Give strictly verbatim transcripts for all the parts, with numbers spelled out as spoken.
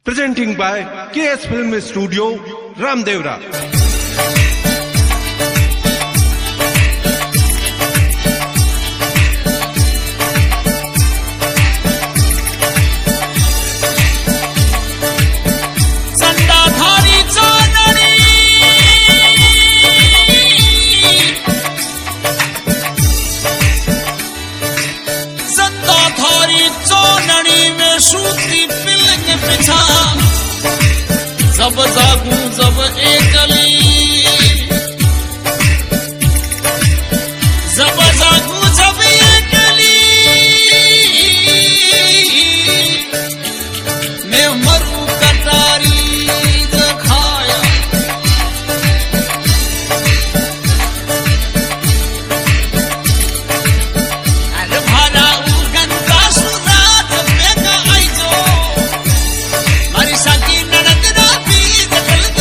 Presenting by K S Film Studio, Ramdevra. जब जागू जब एकली जब जागू जब एकली मैं मरू कटारी खाया अरे भाला गंगा सुनात बेगा आई जो मारी साकी ननद ना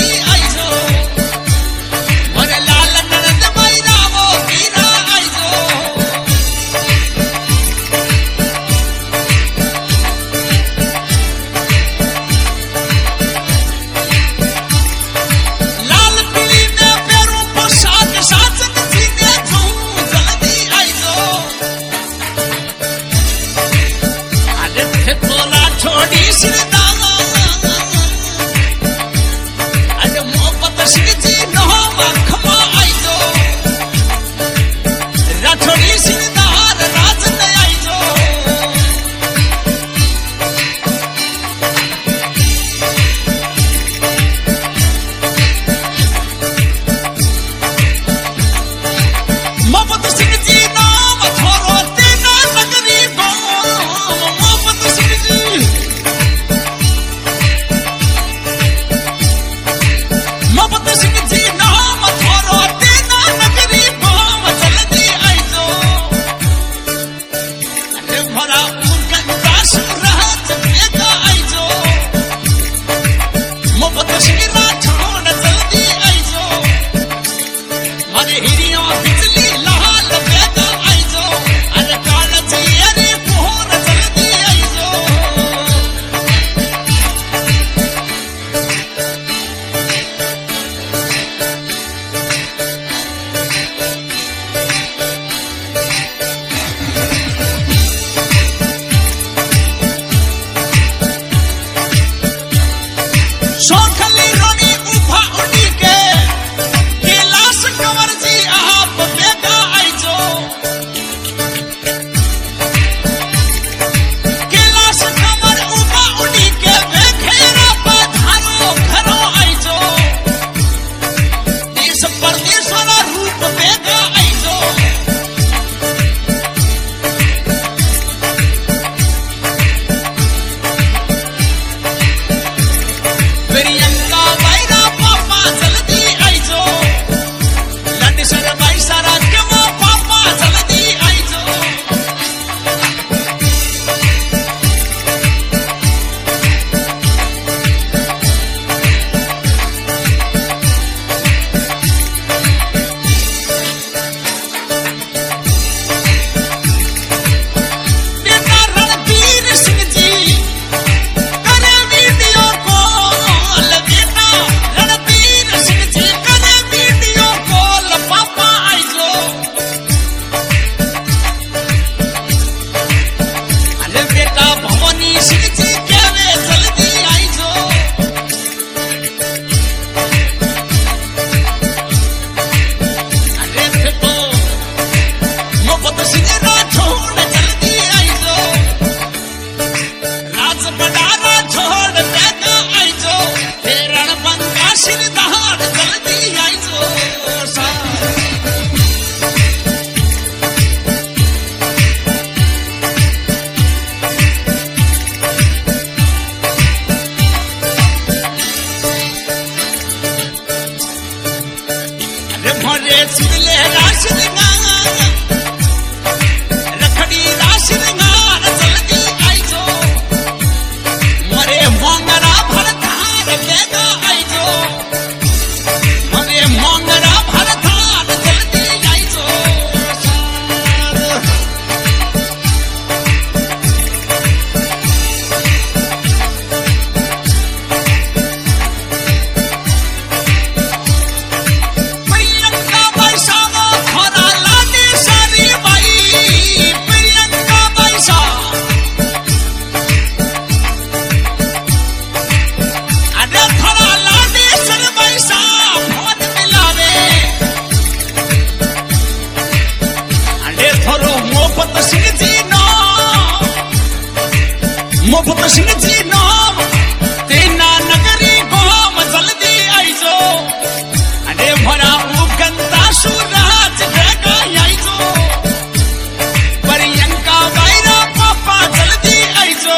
मोहब्बत सिंह जी नाम तेना नगरी गोम जल्दी आईजो अरे भरा गंदा सूरज भेगा आईजो परियंका बायरा पापा जल्दी आईजो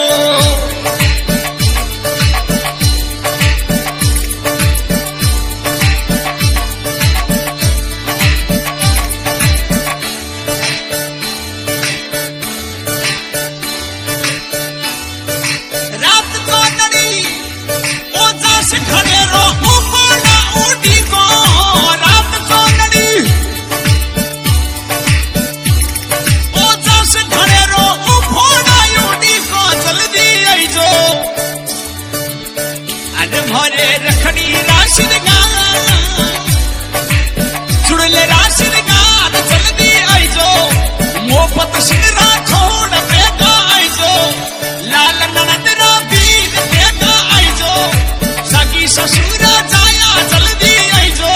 भरे रखड़ी राशिद चुड़ले राशिद गान जल्दी आईजो मोहब्बत सिंह राठौड़ बेगा आईजो लाल ननदरा वीर बेगा आईजो सगी ससुरा जाया जल्दी आईजो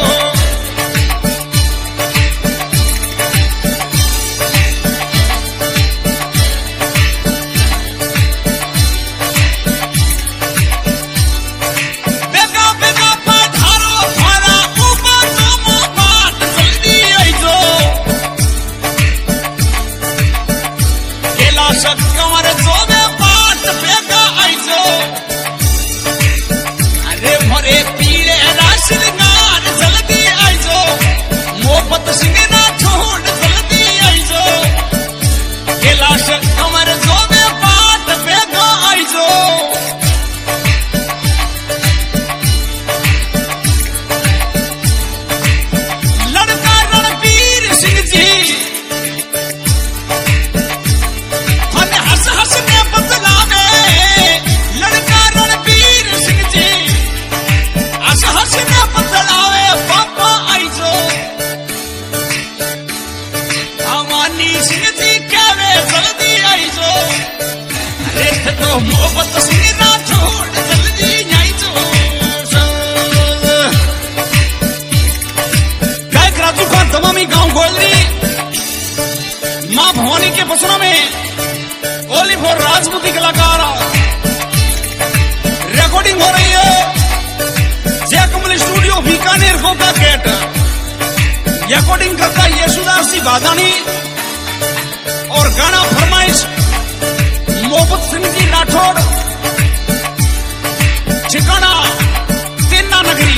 कंवर जोबे पाट बेगा आईजो अरे भरे पीले राशिद गान जल्दी आईजो मोहब्बत सिंह राठौड़ जल्दी आईजो कैलाश कंवर जोबे पाट बेगा आईजो लड़का रणवीर सिंह जी तो मोहब्बत सिंह राठौड़ जल्दी आईजो गायक राजू खान तमामी गांव गोलरी मां भवानी के बसनों में ओलिव और राजपूती कलाकार रिकॉर्डिंग हो रही है जयकमल स्टूडियो बीकानेर गोका गेट रिकॉर्डिंग करता यशुदास सिंह बादानी और गाना फरमाइश मोहब्बत सिंह जी राठौड़ ठिकाना तेना नगरी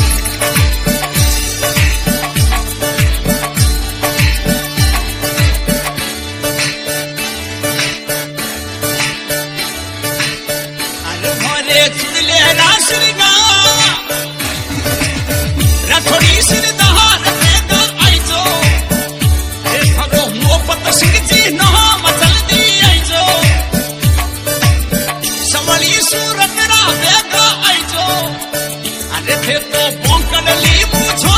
अरे भरे चुड़ले राशिद राठौड़ी सिर दहार बेगा आईजो मोहब्बत सिंह जी नाम जल्दी आईजो सूरत रा बेगा आईजो अरे थे तो बोंकल ली मुझो